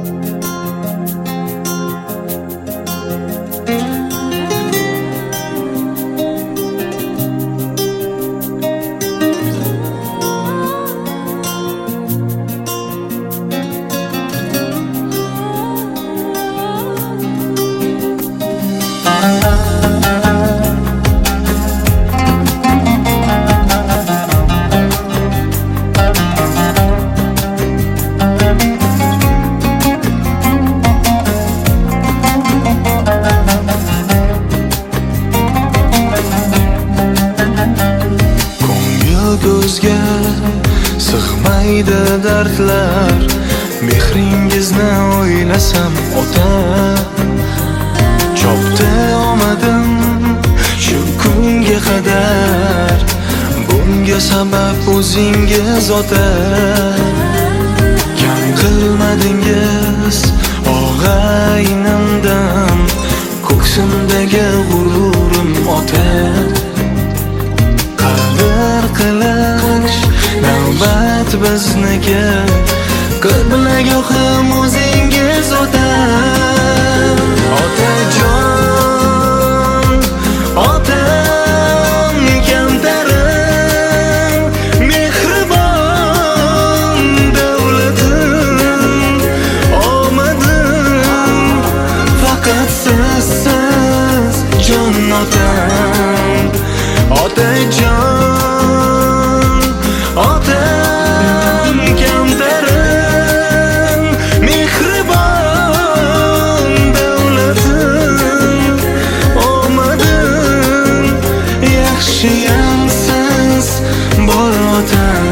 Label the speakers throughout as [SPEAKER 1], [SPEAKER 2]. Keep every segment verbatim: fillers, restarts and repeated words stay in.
[SPEAKER 1] Ko'zga sig'maydi dardlar, mehringizni o'ylasam ota, chopdi omadim shu kunga qadar, bunga sabab o'zingiz ota. Kam qilmadingiz og'aynimdan ko'ksimdagi g'ururim ota. Qadr qilish navbat bizniki, qiblagohim o'zingiz ota. Otajon, otam kamtarim, mehribon davlatim, omadim faqat sizsiz jon otam. Otajon, otam kamtarim, mehribon davlatim, omadim yaxshiyam siz bor otam.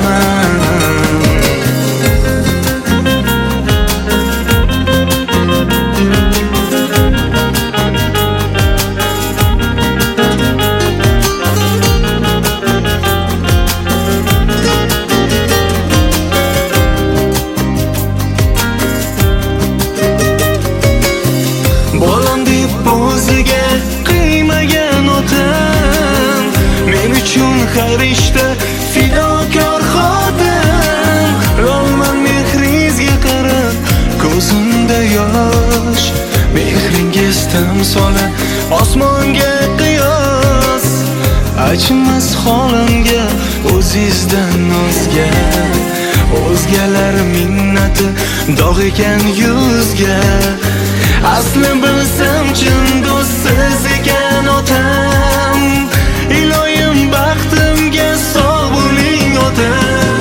[SPEAKER 1] Bolam deb o'ziga qiymagan otam, men uchun har ishda fidokor xotin. Rolman mehringizga qarab, ko'zimda yosh, mehringiz timsoli osmonga qiyos. Achmas holimga o'zingizdan o'zga, o'zgalar minnati dog' ekan yuzga. Asli bilsam chin do'stsiz ekan otam, iloyim baxtimga sog' bo'ling ota.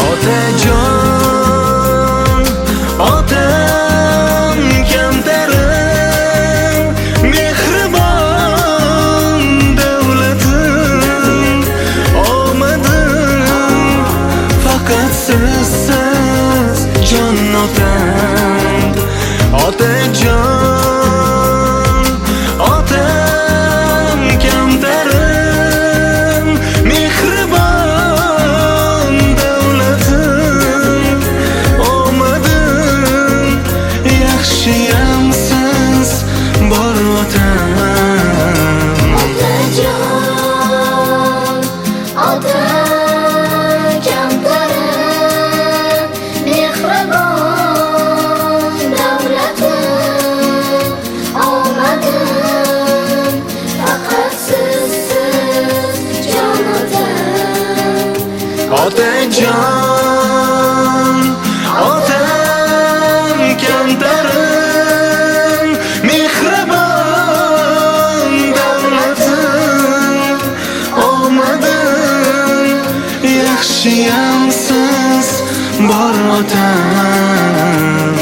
[SPEAKER 1] Otajon, otam kamtarim, mehribon davlatim, omadim faqat sizsiz jon otam. Otajon, otam kamtarim, mehribon davlatim, omadim yaxshiyam siz bor otam.
[SPEAKER 2] Otajon, otam kamtarim, mehribon davlatim, omadim faqat sizsiz jon otam.
[SPEAKER 1] Otajon, otam kamtarim, mehribon davlatim, omadim yaxshiyam siz bor otam.